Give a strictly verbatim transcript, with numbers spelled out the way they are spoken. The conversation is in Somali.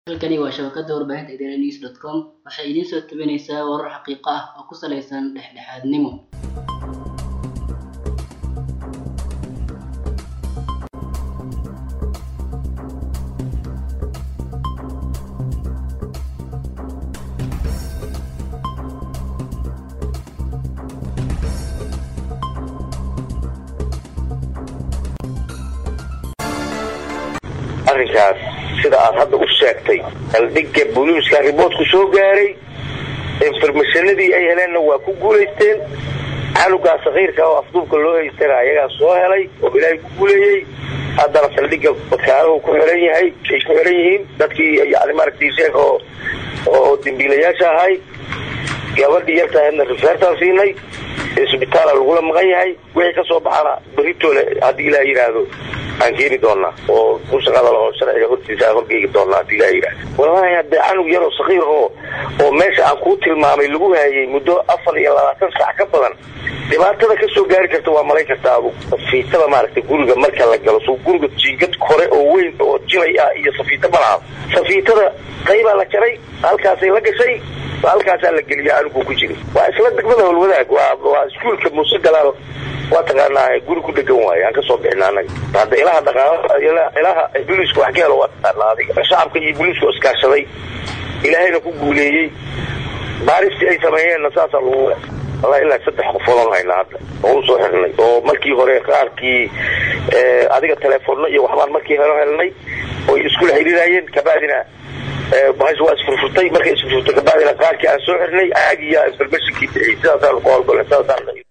halkani waa shabakada warbaahinta idaaha news dot com waxay idin soo tabanaysaa warar xaqiiqo ah oo ku saleysan dhexdhexaadnimo. arrinkaas sida aad hadda u sheegtay haldigga booliiska riboodku soo gaaray informationadii ay heleen waa ku guuleysteen canuga saqiirka oo afduubka loo haystay ayaga soo helay oo ilaahay ku guuleeyay hadda haldigga badkaado ku xiran yahay ay ku xiran yihiin dadkii yaani markii sheeg oo oo dambiilayaasha ahay gabadhii yarta hadna refertal siinay isbitaal lagu maqan yahay wixii ka soo baxana beritoole hadii la yiraahdo aan geeri doona oo ku shaqada loo sharciga hortiisa horgeeyay doona hadii la yiraahdo wallahi hadda anug yar oo saqiir oo oo meesha aan ku tilmaamay lagu hayay muddo afar iyo labaatan saac ka badan dhibaatada ka soo gaari karta waa malay kartaa safiitada maaragtay guriga marka la galo soo guriga jiingad kore oo weyn oo jilay ah iyo safiita balaad safiitada qayb la jaray halkaas ay la gashay halkaas la geliyay anugu ku jiray waa isla degmada walwadaag waa waa iskuulka Muuse Galaal waa taqaanaa guri ku dhagan waay aan ka soo bixinaanay hadda ilaha dhaqaalaha ilaha booliisku wax gaalo waa taqaanaa shacabka iyo booliisku iskaashaday ilaahayna ku guuleeyay baaristi ay sameeyeen nasaasa lagu والله إلا ستة حفظان هاي نهارده oo soo xirnay oo markii hore qaarkii ee adiga telefoon iyo waxbaan markii hore helnay oo isku xiriirayeen ka baadina ee baas waa isfurfurtay markii isfurfurtay ka baadina qaarkii aan soo xirnay aagiya information kii sidaas aan qool go'aan